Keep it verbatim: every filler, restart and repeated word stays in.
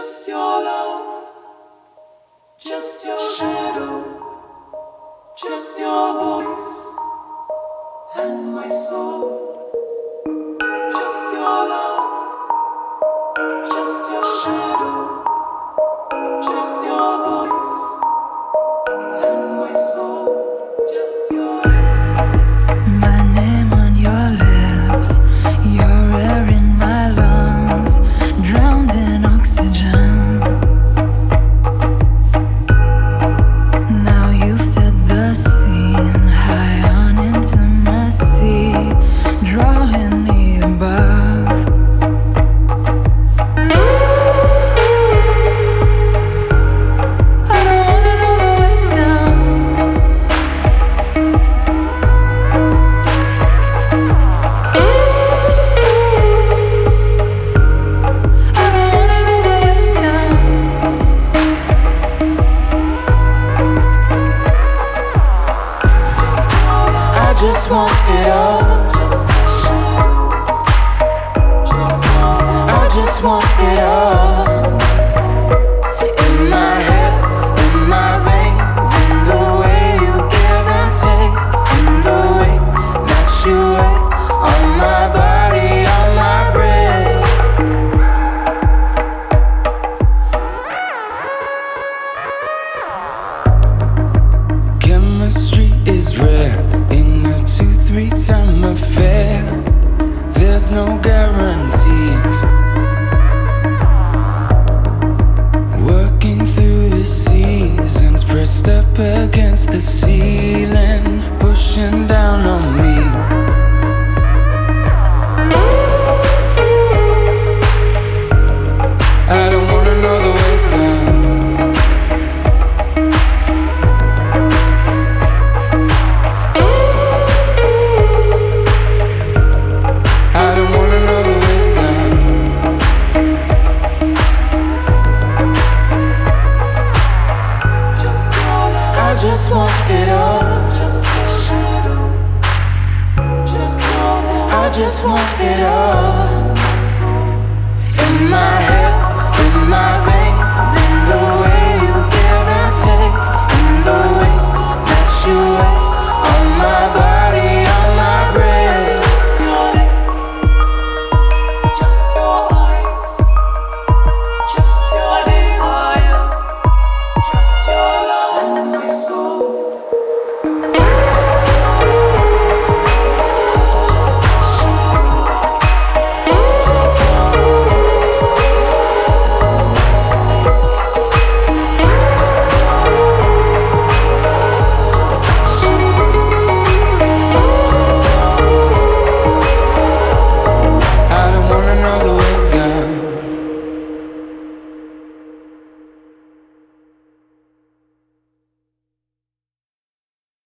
Just your love, just your shadow, just your voice and my soul. Just your love, just your shadow, just your voice and my soul. Just your voice. My name on your lips, your air in my lungs, drowned in oxygen. Now you've set the scene, high on intimacy, drawing me above. I don't wanna know the way down. I don't wanna know the way down. I just want it all. I just want it all. In my head, in my veins, in the way you give and take, in the way that you wait on my body, on my breath. Chemistry is rare in a two, three time affair. There's no guarantees. Working through the seasons, pressed up against the ceiling, pushing down on me.